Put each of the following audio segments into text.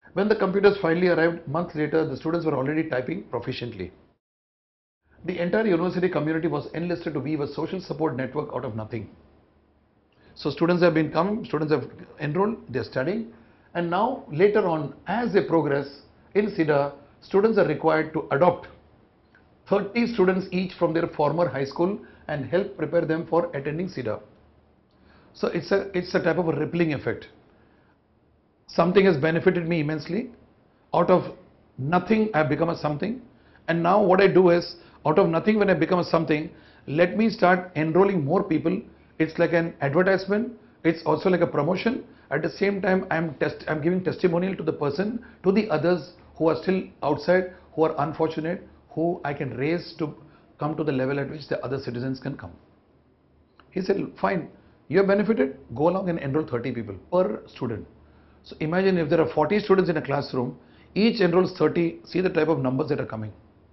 When the computers finally arrived months later, the students were already typing proficiently. The entire university community was enlisted to weave a social support network out of nothing. So students have enrolled, they're studying, and now later on, as they progress in SIDA, students are required to adopt 30 students each from their former high school and help prepare them for attending SIDA. So it's a type of a rippling effect. Something has benefited me immensely. Out of nothing, I have become a something. And now what I do is, out of nothing, when I become a something, let me start enrolling more people. It's like an advertisement. It's also like a promotion. At the same time, I'm giving testimonial to the person, to the others who are still outside, who are unfortunate, who I can raise to come to the level at which the other citizens can come. He said, fine, you have benefited, go along and enroll 30 people per student. So imagine if there are 40 students in a classroom, each enrolls 30, see the type of numbers that are coming.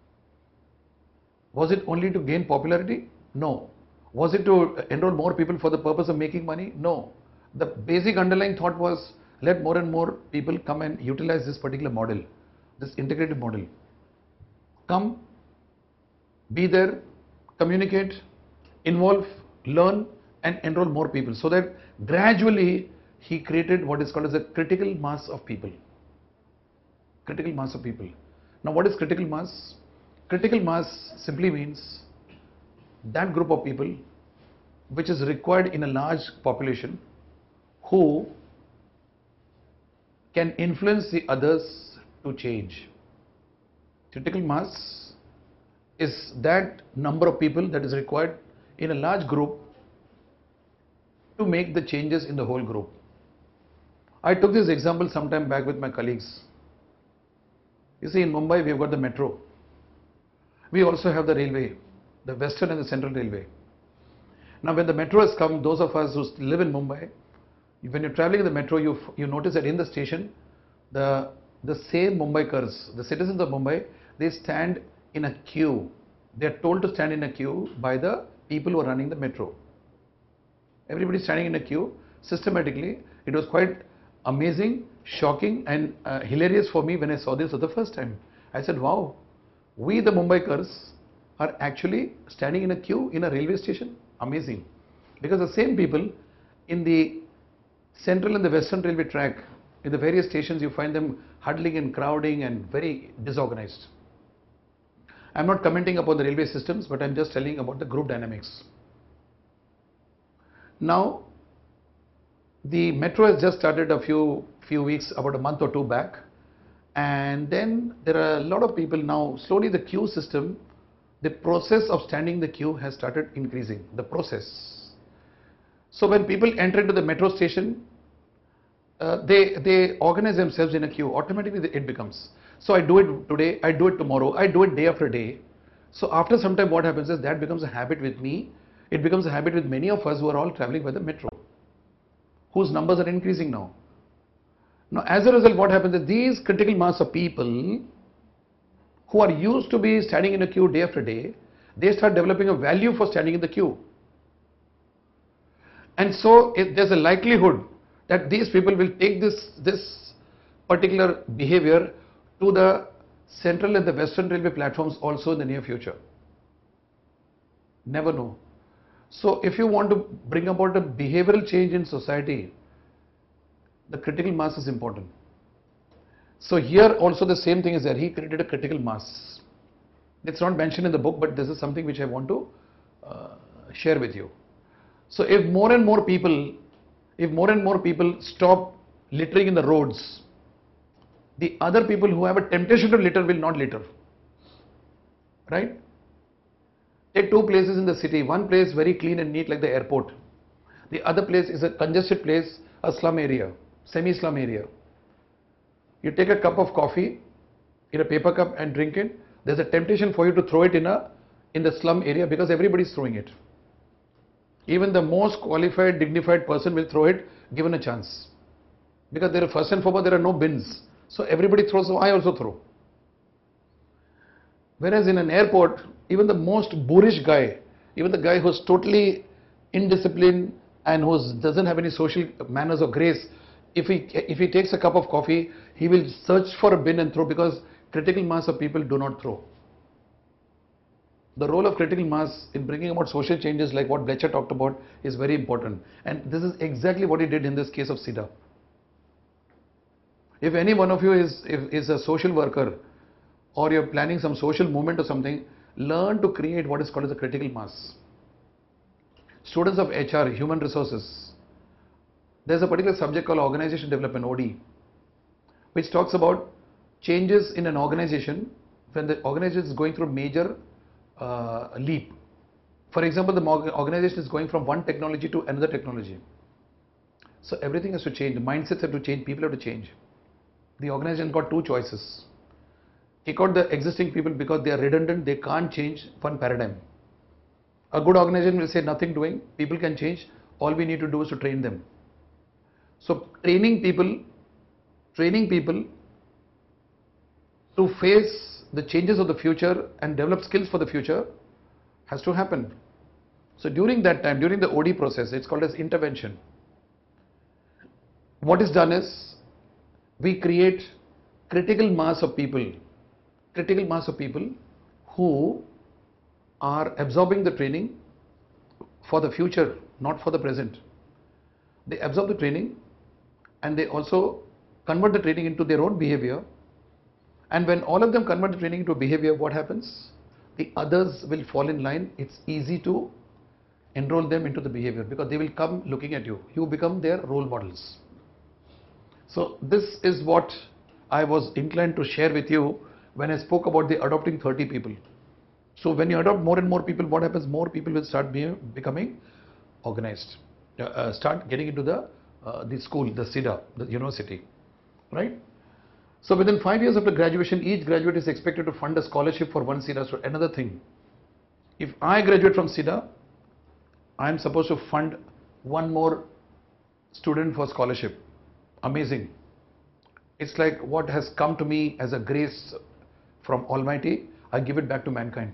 Was it only to gain popularity? No. Was it to enroll more people for the purpose of making money? No. The basic underlying thought was, let more and more people come and utilize this particular model, this integrated model. Come, be there, communicate, involve, learn, and enroll more people, so that gradually he created what is called as a critical mass of people. Critical mass of people. Now what is critical mass? Critical mass simply means that group of people which is required in a large population, who can influence the others to change. Critical mass is that number of people that is required in a large group to make the changes in the whole group. I took this example some time back with my colleagues. You see, in Mumbai we have got the metro. We also have the railway, the Western and the Central Railway. Now when the metro has come, those of us who live in Mumbai, when you're traveling in the metro, you notice that in the station, the same Mumbaikars, the citizens of Mumbai, they stand in a queue. They are told to stand in a queue by the people who are running the metro. Everybody standing in a queue systematically. It was quite amazing, shocking, and hilarious for me when I saw this for the first time. I said, wow, we the Mumbaikars are actually standing in a queue in a railway station. Amazing. Because the same people in the Central and the Western Railway track, in the various stations, you find them huddling and crowding and very disorganized. I'm not commenting upon the railway systems, but I'm just telling about the group dynamics. Now, the metro has just started a few weeks, about a month or two back, and then there are a lot of people now. Slowly the queue system, the process of standing the queue has started increasing, the process. So when people enter into the metro station, they organize themselves in a queue. Automatically it becomes. So I do it today, I do it tomorrow, I do it day after day. So after some time what happens is that becomes a habit with me. It becomes a habit with many of us who are all traveling by the metro, whose numbers are increasing now. Now as a result, what happens is these critical mass of people who are used to be standing in a queue day after day, they start developing a value for standing in the queue. And so there's a likelihood that these people will take this particular behavior to the Central and the Western Railway platforms also in the near future. Never know. So if you want to bring about a behavioral change in society, the critical mass is important. So here also the same thing is there. He created a critical mass. It's not mentioned in the book, but this is something which I want to share with you. So if more and more people stop littering in the roads, the other people who have a temptation to litter will not litter. Right? Take two places in the city. One place very clean and neat like the airport. The other place is a congested place, a slum area, semi-slum area. You take a cup of coffee in a paper cup and drink it. There's a temptation for you to throw it in the slum area because everybody is throwing it. Even the most qualified, dignified person will throw it given a chance. Because there are, first and foremost, there are no bins. So everybody throws, so I also throw. Whereas in an airport, even the most boorish guy, even the guy who's totally indisciplined and who doesn't have any social manners or grace, If he takes a cup of coffee, he will search for a bin and throw, because critical mass of people do not throw. The role of critical mass in bringing about social changes like what Blecher talked about is very important. And this is exactly what he did in this case of SIDA. If any one of you is a social worker, or you're planning some social movement or something, learn to create what is called as a critical mass. Students of HR, human resources, there's a particular subject called organization development, OD, which talks about changes in an organization when the organization is going through major leap. For example, the organization is going from one technology to another technology. So everything has to change. The mindsets have to change. People have to change. The organization got two choices. Kick out the existing people because they are redundant. They can't change one paradigm. A good organization will say nothing doing. People can change. All we need to do is to train them. So training people to face the changes of the future and develop skills for the future has to happen. So during that time, during the OD process, it's called as intervention. What is done is we create critical mass of people who are absorbing the training for the future, not for the present. They absorb the training and they also convert the training into their own behavior. And when all of them convert the training into behavior, what happens? The others will fall in line. It's easy to enroll them into the behavior because they will come looking at you. You become their role models. So this is what I was inclined to share with you when I spoke about the adopting 30 people. So when you adopt more and more people, what happens? More people will start becoming organized, start getting into the school, the SIDA, the university, right? So within 5 years after graduation, each graduate is expected to fund a scholarship for one SIDA student. Another thing, if I graduate from SIDA, I am supposed to fund one more student for scholarship. Amazing. It's like what has come to me as a grace from Almighty, I give it back to mankind.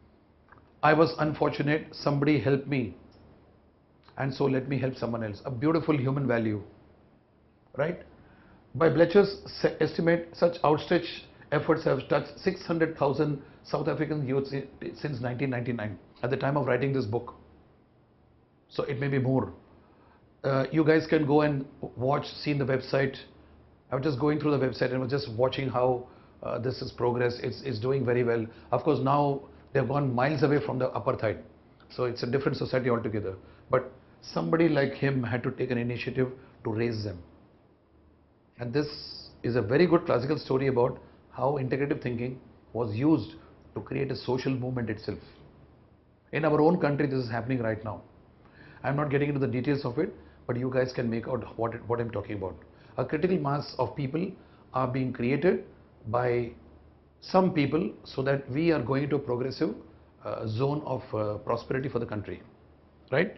I was unfortunate, somebody helped me, and so let me help someone else. A beautiful human value, right? By Blecher's estimate, such outstretched efforts have touched 600,000 South African youths since 1999, at the time of writing this book. So it may be more. You guys can go and watch, see the website. I was just going through the website and was just watching how this is progress. It's doing very well. Of course, now they've gone miles away from the apartheid. So it's a different society altogether. But somebody like him had to take an initiative to raise them. And this is a very good classical story about how integrative thinking was used to create a social movement itself. In our own country, this is happening right now. I'm not getting into the details of it, but you guys can make out what I'm talking about. A critical mass of people are being created by some people so that we are going to a progressive zone of prosperity for the country, right?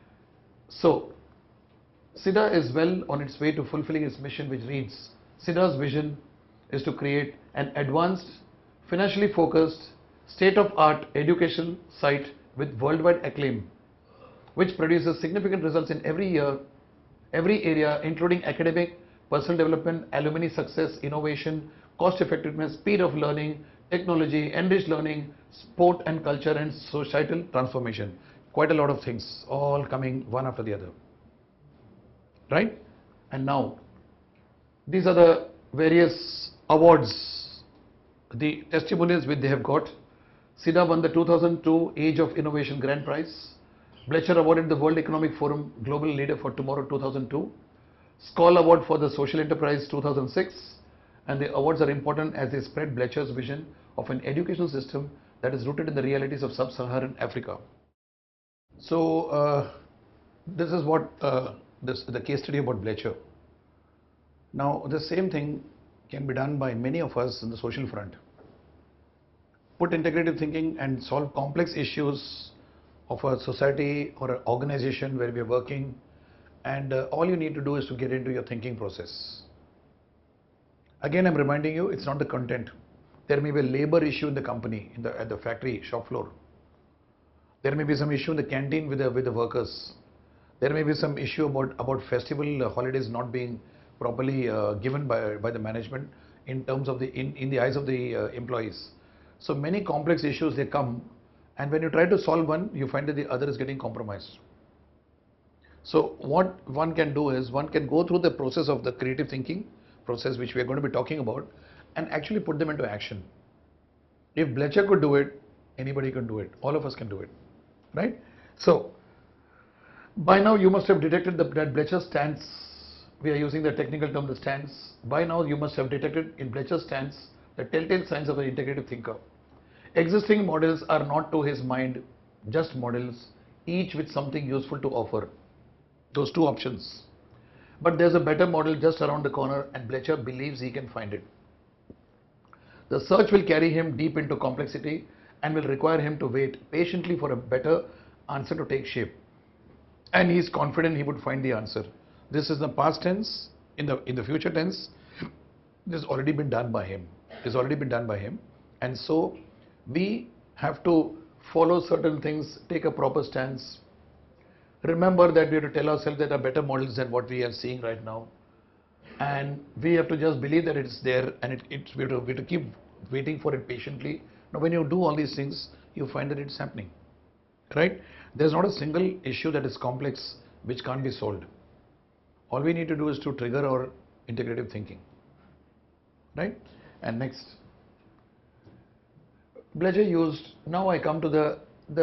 So SIDA is well on its way to fulfilling its mission, which reads, SIDA's vision is to create an advanced, financially focused, state-of-art education site with worldwide acclaim, which produces significant results in every area, including academic, personal development, alumni success, innovation, cost effectiveness, speed of learning, technology, enriched learning, sport and culture, and societal transformation. Quite a lot of things, all coming one after the other. Right? And now, these are the various awards, the testimonials which they have got. SIDA won the 2002 Age of Innovation Grand Prize. Blecher awarded the World Economic Forum Global Leader for Tomorrow 2002. Skoll Award for the Social Enterprise 2006. And the awards are important as they spread Blecher's vision of an educational system that is rooted in the realities of sub-Saharan Africa. So, this is what the case study about Blecher. Now, the same thing can be done by many of us in the social front. Put integrative thinking and solve complex issues of a society or an organization where we are working, and all you need to do is to get into your thinking process. Again, I'm reminding you, it's not the content. There may be a labor issue in the company, at the factory shop floor. There may be some issue in the canteen with the workers. There may be some issue about festival holidays not being properly given by the management in terms of in the eyes of the employees. So many complex issues they come, and when you try to solve one, you find that the other is getting compromised. So what one can do is one can go through the process of the creative thinking process, which we are going to be talking about, and actually put them into action. If Blecher could do it, anybody can do it. All of us can do it, right? So by now you must have detected that Blecher's stance. We are using the technical term, the stance. By now you must have detected in Blecher's stance the telltale signs of an integrative thinker. Existing models are not to his mind just models, each with something useful to offer. Those two options. But there's a better model just around the corner, and Blecher believes he can find it. The search will carry him deep into complexity and will require him to wait patiently for a better answer to take shape. And he is confident he would find the answer. This is the past tense. In the future tense, this has already been done by him. It's already been done by him. And so we have to follow certain things, take a proper stance. Remember that we have to tell ourselves that there are better models than what we are seeing right now. And we have to just believe that it's there, and we have to keep waiting for it patiently. Now when you do all these things, you find that it's happening, right? There's not a single issue that is complex which can't be solved. All we need to do is to trigger our integrative thinking, right? And next, Blecher used, now I come to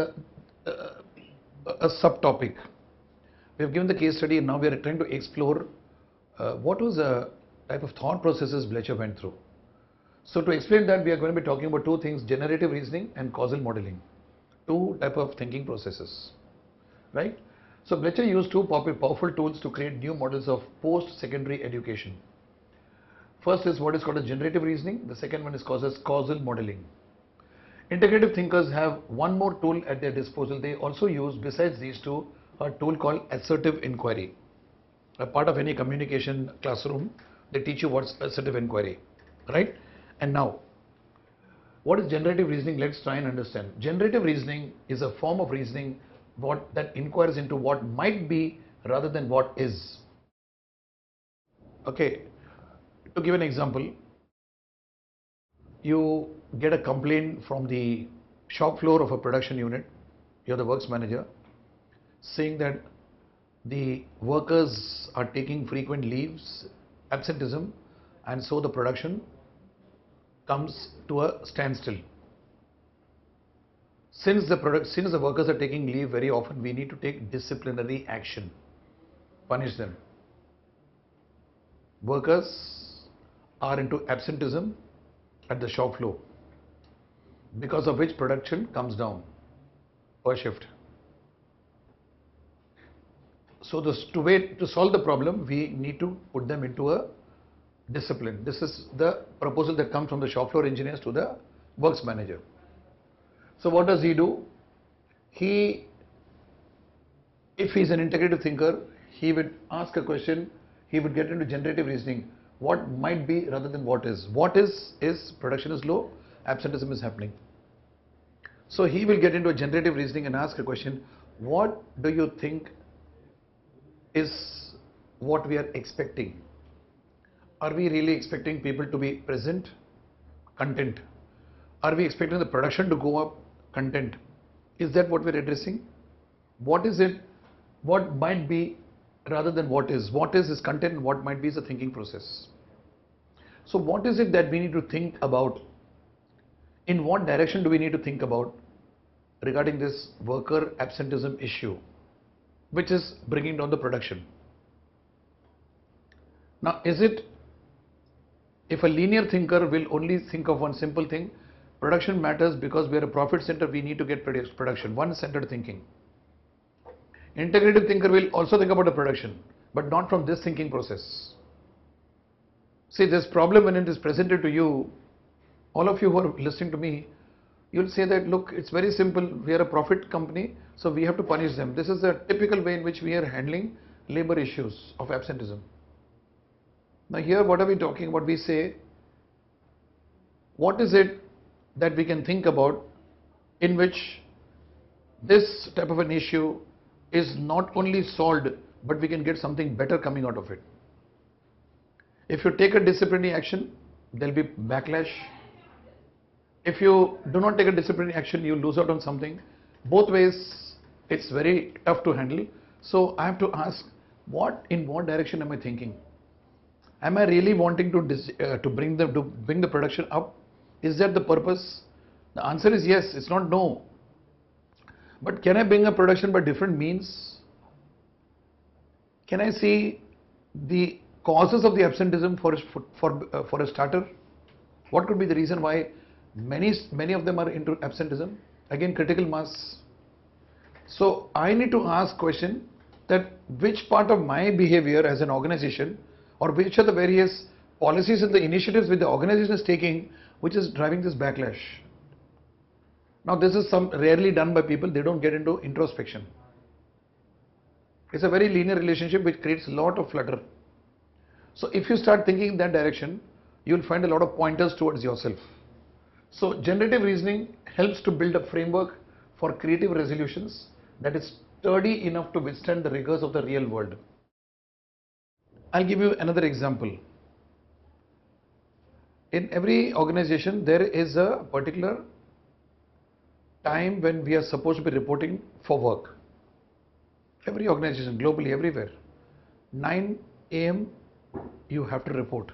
a subtopic. We have given the case study, and now we are trying to explore what was the type of thought processes Blecher went through. So to explain that, we are going to be talking about two things: generative reasoning and causal modeling. Two type of thinking processes, right? So Blecher used two powerful tools to create new models of post-secondary education. First is what is called as generative reasoning. The second one is called as causal modeling. Integrative thinkers have one more tool at their disposal. They also use, besides these two, a tool called assertive inquiry. A part of any communication classroom, they teach you what's assertive inquiry, right? And now, what is generative reasoning? Let's try and understand. Generative reasoning is a form of reasoning that inquires into what might be rather than what is. Okay, to give an example, you get a complaint from the shop floor of a production unit. You're the works manager, saying that the workers are taking frequent leaves, absenteeism, and so the production comes to a standstill. Since the workers are taking leave very often, we need to take disciplinary action, punish them. Workers are into absenteeism at the shop floor, because of which production comes down per shift. So to solve the problem, we need to put them into a discipline. This is the proposal that comes from the shop floor engineers to the works manager. So what does he do? If he's an integrative thinker, he would ask a question, he would get into generative reasoning. What might be rather than what is. What is production is low, absenteeism is happening. So he will get into a generative reasoning and ask a question, what do you think is what we are expecting? Are we really expecting people to be present? Content. Are we expecting the production to go up? Content. Is that what we're addressing? What is it? What might be rather than what is? What is content, and what might be is a thinking process. So what is it that we need to think about? In what direction do we need to think about regarding this worker absenteeism issue, which is bringing down the production? Now, if a linear thinker will only think of one simple thing, production matters because we are a profit center, we need to get production, one-centered thinking. Integrative thinker will also think about the production, but not from this thinking process. See, this problem when it is presented to you, all of you who are listening to me, you'll say that, look, it's very simple, we are a profit company, so we have to punish them. This is the typical way in which we are handling labor issues of absenteeism. Now here, what are we talking about? We say, what is it that we can think about in which this type of an issue is not only solved, but we can get something better coming out of it? If you take a disciplinary action, there'll be backlash. If you do not take a disciplinary action, you lose out on something. Both ways, it's very tough to handle. So I have to ask, in what direction am I thinking? Am I really wanting to bring the production up? Is that the purpose? The answer is yes. It's not no. But can I bring a production by different means? Can I see the causes of the absenteeism for a starter? What could be the reason why many of them are into absenteeism? Again, critical mass. So I need to ask question that which part of my behavior as an organization, or which are the various policies and the initiatives which the organization is taking, which is driving this backlash. Now this is rarely done by people. They don't get into introspection. It's a very linear relationship which creates a lot of flutter. So if you start thinking in that direction, you will find a lot of pointers towards yourself. So generative reasoning helps to build a framework for creative resolutions that is sturdy enough to withstand the rigors of the real world. I'll give you another example. In every organization, there is a particular time when we are supposed to be reporting for work. Every organization, globally, everywhere. 9 a.m. you have to report.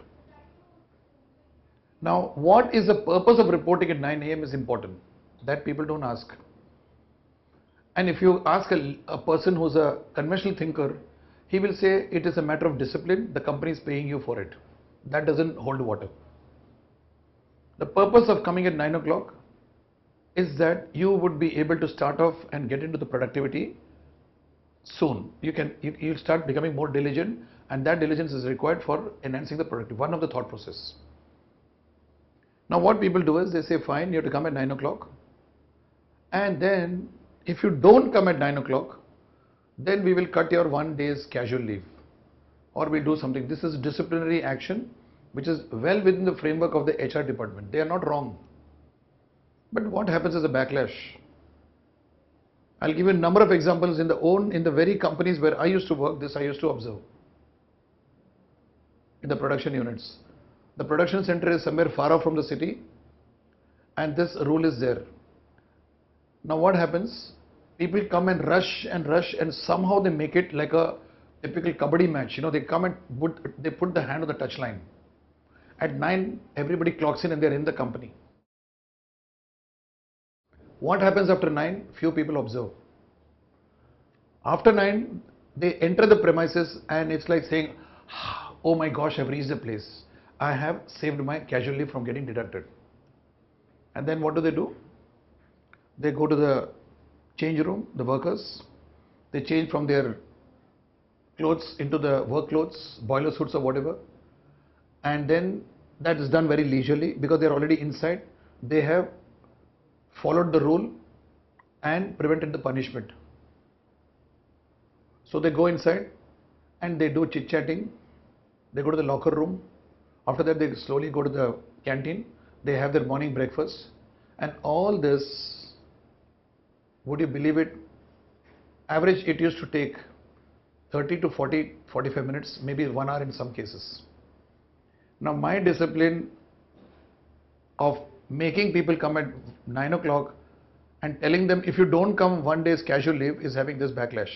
Now, what is the purpose of reporting at 9 a.m. is important. That people don't ask. And if you ask a person who's a conventional thinker, he will say it is a matter of discipline, the company is paying you for it. That doesn't hold water. The purpose of coming at 9 o'clock is that you would be able to start off and get into the productivity soon. You'll start becoming more diligent, and that diligence is required for enhancing the productivity. One of the thought process. Now what people do is they say, fine, you have to come at 9 o'clock, and then if you don't come at 9 o'clock, then we will cut your 1 day's casual leave, or we'll do something. This is disciplinary action which is well within the framework of the HR department. They are not wrong. But what happens is a backlash. I'll give you a number of examples in the very companies where I used to work. This I used to observe in the production units. The production center is somewhere far off from the city, and this rule is there. Now what happens? People come and rush, and somehow they make it like a typical kabaddi match. They come and put the hand on the touch line. At 9, everybody clocks in and they're in the company. What happens after 9? Few people observe. After 9, they enter the premises, and it's like saying, oh my gosh, I've reached the place. I have saved my casual leave from getting deducted. And then what do? They go to the change room, the workers. They change from their clothes into the work clothes, boiler suits or whatever. And then that is done very leisurely because they're already inside. They have followed the rule and prevented the punishment. So they go inside and they do chit-chatting. They go to the locker room. After that, they slowly go to the canteen. They have their morning breakfast. And all this, would you believe it? Average, it used to take 30 to 45 minutes, maybe 1 hour in some cases. Now my discipline of making people come at 9 o'clock and telling them if you don't come 1 day's casual leave is having this backlash.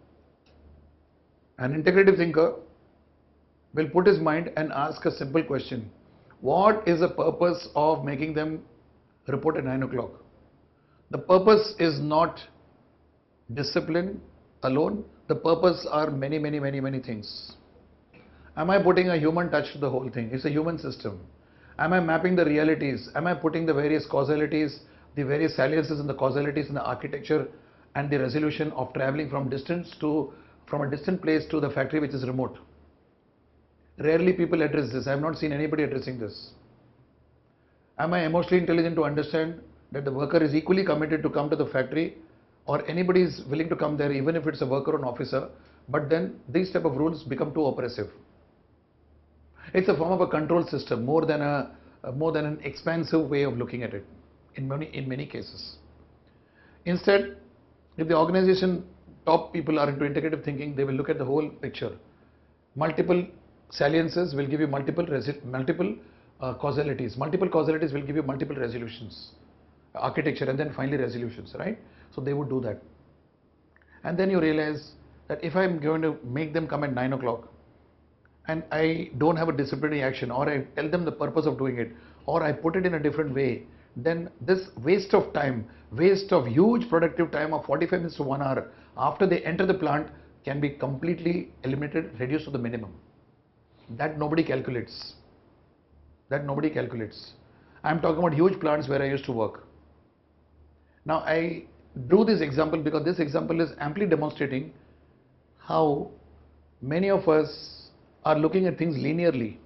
An integrative thinker will put his mind and ask a simple question. What is the purpose of making them report at 9 o'clock? The purpose is not discipline alone. The purpose are many things. Am I putting a human touch to the whole thing? It's a human system. Am I mapping the realities? Am I putting the various causalities, the various saliences and the causalities in the architecture and the resolution of traveling from a distant place to the factory which is remote? Rarely people address this. I have not seen anybody addressing this. Am I emotionally intelligent to understand that the worker is equally committed to come to the factory, or anybody is willing to come there even if it's a worker or an officer, but then these type of rules become too oppressive. It's a form of a control system more than an expansive way of looking at it in many cases. Instead, if the organization top people are into integrative thinking, they will look at the whole picture. Multiple saliences will give you multiple causalities. Multiple causalities will give you multiple resolutions, architecture, and then finally resolutions, right? So they would do that. And then you realize that if I'm going to make them come at 9 o'clock and I don't have a disciplinary action, or I tell them the purpose of doing it, or I put it in a different way, then this waste of time, waste of huge productive time of 45 minutes to 1 hour after they enter the plant can be completely eliminated, reduced to the minimum. That nobody calculates. That nobody calculates. I'm talking about huge plants where I used to work. Now I drew this example because this example is amply demonstrating how many of us are looking at things linearly,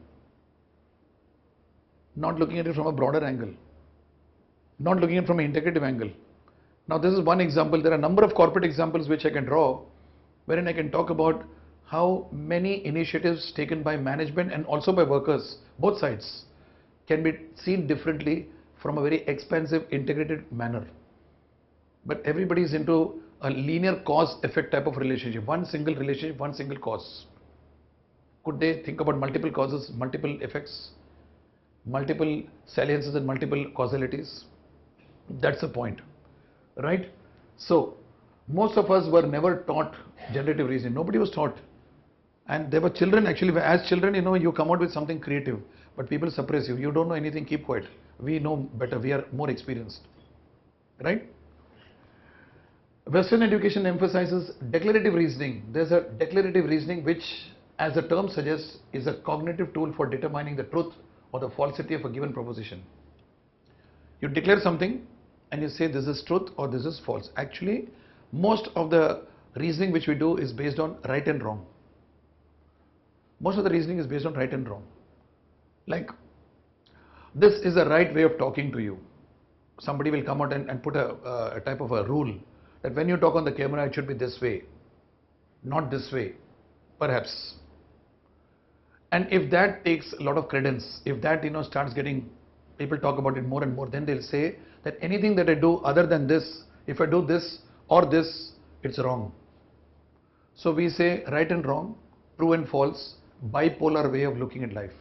not looking at it from a broader angle, not looking at it from an integrative angle. Now this is one example. There are a number of corporate examples which I can draw, wherein I can talk about how many initiatives taken by management and also by workers, both sides, can be seen differently from a very expansive integrated manner. But everybody is into a linear cause-effect type of relationship, one single relationship, one single cause. Could they think about multiple causes, multiple effects, multiple saliences and multiple causalities? That's the point, right? So most of us were never taught generative reasoning. Nobody was taught. And there were children actually, as children, you come out with something creative, but people suppress you. You don't know anything, keep quiet. We know better, we are more experienced, right? Western education emphasizes declarative reasoning. There's a declarative reasoning which, as the term suggests, is a cognitive tool for determining the truth or the falsity of a given proposition. You declare something and you say this is truth or this is false. Actually, most of the reasoning which we do is based on right and wrong. Most of the reasoning is based on right and wrong. Like, this is a right way of talking to you. Somebody will come out and put a type of a rule that when you talk on the camera, it should be this way, not this way, perhaps. And if that takes a lot of credence, if that starts getting, people talk about it more and more, then they'll say that anything that I do other than this, if I do this or this, it's wrong. So we say right and wrong, true and false, bipolar way of looking at life.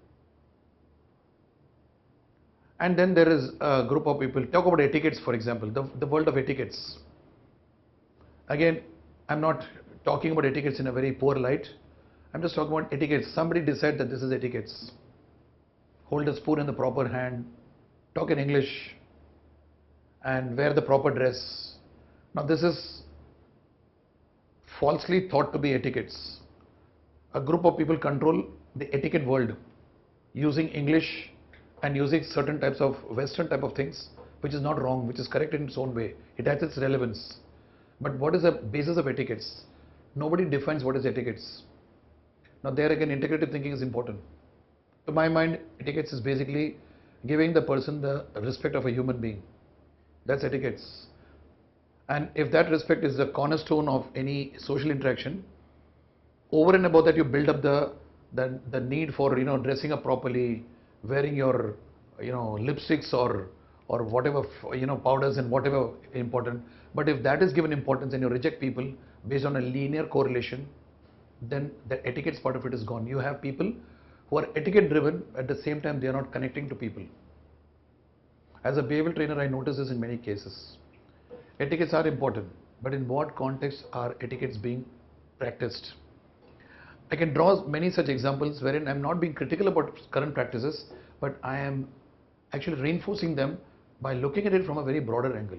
And then there is a group of people, talk about etiquettes, for example, the world of etiquettes. Again, I'm not talking about etiquettes in a very poor light. I'm just talking about etiquettes. Somebody decide that this is etiquettes. Hold a spoon in the proper hand, talk in English, and wear the proper dress. Now this is falsely thought to be etiquettes. A group of people control the etiquette world using English and using certain types of Western type of things, which is not wrong, which is correct in its own way. It has its relevance. But what is the basis of etiquettes? Nobody defines what is etiquettes. Now there again, integrative thinking is important. To my mind, etiquettes is basically giving the person the respect of a human being. That's etiquettes. And if that respect is the cornerstone of any social interaction, over and above that, you build up the need for dressing up properly, wearing your lipsticks or whatever powders and whatever important. But if that is given importance and you reject people based on a linear correlation, then the etiquette part of it is gone. You have people who are etiquette driven, at the same time they are not connecting to people. As a behavioral trainer, I notice this in many cases. Etiquettes are important, but in what context are etiquettes being practiced? I can draw many such examples wherein I'm not being critical about current practices, but I am actually reinforcing them by looking at it from a very broader angle.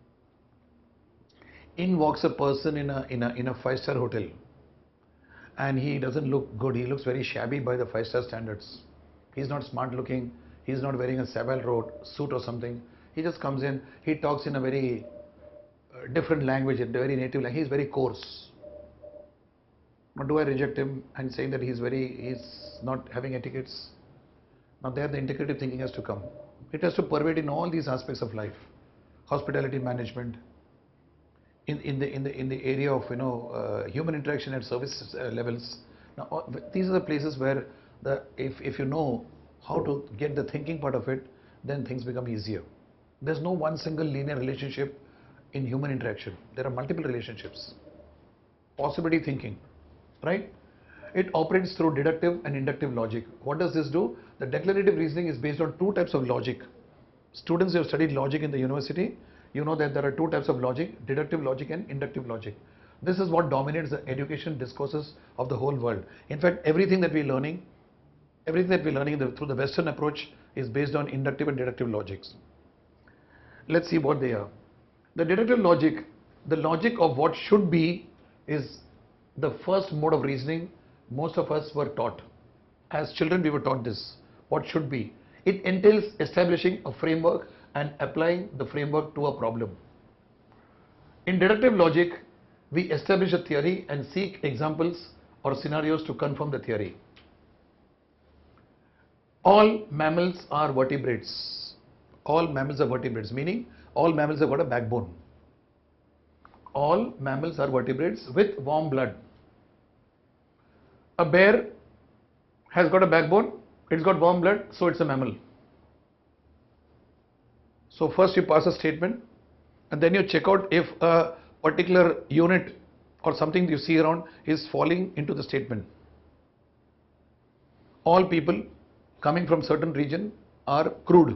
In walks a person in a five-star hotel, and he doesn't look good. He looks very shabby by the five-star standards. He's not smart looking. He's not wearing a Savile suit or something. He just comes in. He talks in a very different language, a very native language. He's very coarse. Now, do I reject him and saying that he's not having etiquettes? Now, there the integrative thinking has to come. It has to pervade in all these aspects of life. Hospitality management, in the area of human interaction at service levels. Now, these are the places where if you know how to get the thinking part of it, then things become easier. There's no one single linear relationship in human interaction. There are multiple relationships. Possibility thinking, right? It operates through deductive and inductive logic. What does this do? The declarative reasoning is based on two types of logic. Students who have studied logic in the university, you know that there are two types of logic, deductive logic and inductive logic. This is what dominates the education discourses of the whole world. In fact, everything that we're learning through the Western approach is based on inductive and deductive logics. Let's see what they are. The deductive logic, the logic of what should be, is the first mode of reasoning most of us were taught. As children, we were taught this, what should be. It entails establishing a framework and applying the framework to a problem. In deductive logic, we establish a theory and seek examples or scenarios to confirm the theory. All mammals are vertebrates. All mammals are vertebrates, meaning all mammals have got a backbone. All mammals are vertebrates with warm blood. A bear has got a backbone, it's got warm blood, so it's a mammal. So first you pass a statement and then you check out if a particular unit or something you see around is falling into the statement. All people coming from certain region are crude.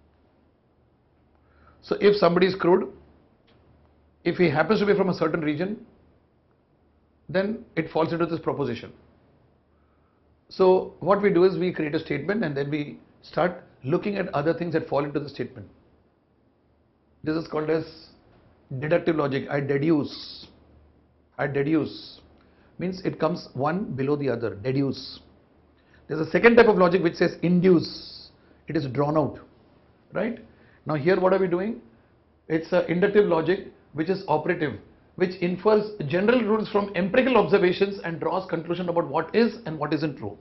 So if somebody is crude, if he happens to be from a certain region, then it falls into this proposition. So what we do is we create a statement and then we start looking at other things that fall into the statement. This is called as deductive logic. I deduce. Means it comes one below the other. Deduce. There's a second type of logic which says induce. It is drawn out. Right? Now here what are we doing? It's an inductive logic which is operative, which infers general rules from empirical observations and draws conclusion about what is and what isn't true.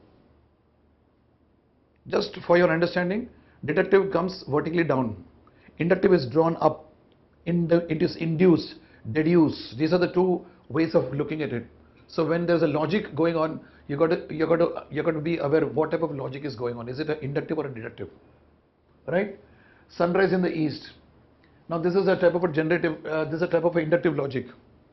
Just for your understanding, deductive comes vertically down. Inductive is drawn up. It is induced, deduce. These are the two ways of looking at it. So when there's a logic going on, you got to be aware of what type of logic is going on. Is it an inductive or a deductive? Right? Sunrise in the east. Now this is a type of a this is a type of inductive logic.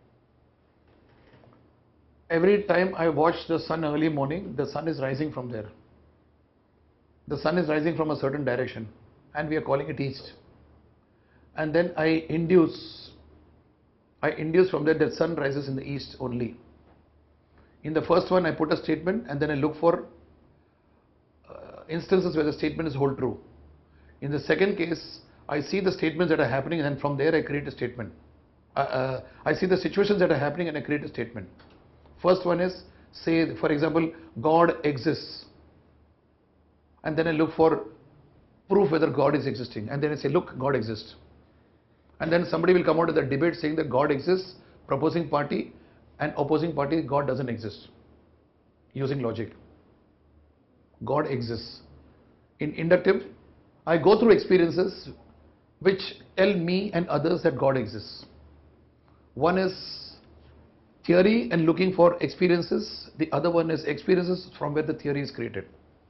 Every time I watch the sun early morning, the sun is rising from there. The sun is rising from a certain direction and we are calling it east. And then I induce from there that sun rises in the east only. In the first one I put a statement and then I look for instances where the statement is hold true. In the second case, I see the statements that are happening and then from there I create a statement. I see the situations that are happening and I create a statement. First one is, say for example, God exists. And then I look for proof whether God is existing. And then I say, look, God exists. And then somebody will come out with a debate saying that God exists, proposing party and opposing party, God doesn't exist. Using logic. God exists. In inductive, I go through experiences which tell me and others that God exists. One is theory and looking for experiences. The other one is experiences from where the theory is created.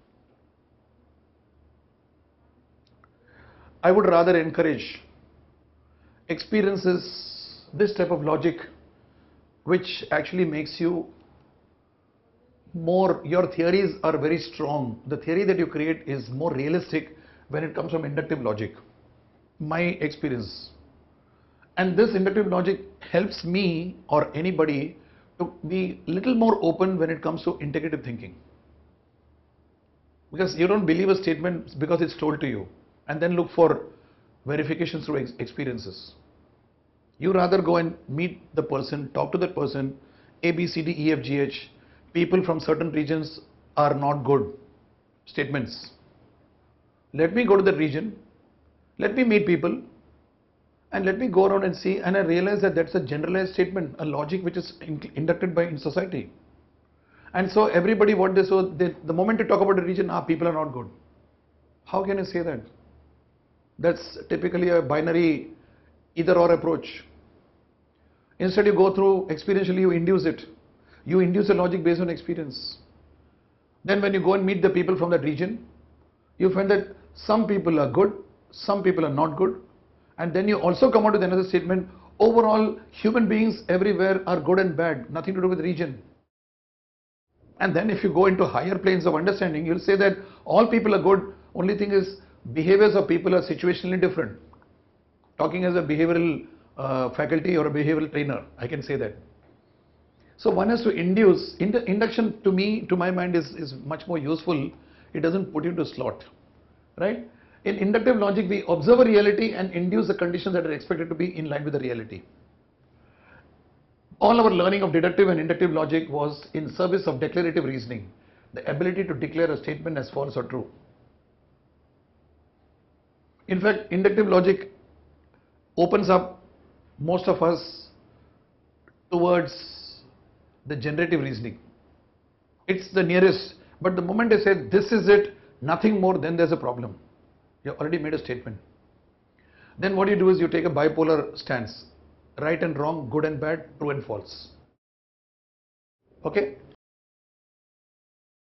I would rather encourage experiences, this type of logic, which actually makes you more, your theories are very strong. The theory that you create is more realistic when it comes from inductive logic. My experience. And this inductive logic helps me or anybody to be little more open when it comes to integrative thinking. Because you don't believe a statement because it's told to you and then look for verifications through experiences. You rather go and meet the person, talk to that person, A, B, C, D, E, F, G, H. People from certain regions are not good statements. Let me go to that region, let me meet people and let me go around and see, and I realize that that's a generalized statement, a logic which is inducted in society. And so everybody the moment you talk about a region, people are not good. How can you say that? That's typically a binary either or approach. Instead you go through experientially, you induce it. You induce a logic based on experience. Then when you go and meet the people from that region, you find that some people are good, some people are not good. And then you also come out with another statement, overall human beings everywhere are good and bad, nothing to do with region. And then if you go into higher planes of understanding, you'll say that all people are good. Only thing is behaviors of people are situationally different. Talking as a behavioral faculty or a behavioral trainer, I can say that. So one has to induce. Induction to me, to my mind, is much more useful. It doesn't put you into slot, right? In inductive logic, we observe a reality and induce the conditions that are expected to be in line with the reality. All our learning of deductive and inductive logic was in service of declarative reasoning, the ability to declare a statement as false or true. In fact, inductive logic opens up most of us towards the generative reasoning. It's the nearest, but the moment I say this is it, nothing more, then there's a problem. You already made a statement. Then what you do is you take a bipolar stance, right and wrong, good and bad, true and false. Okay?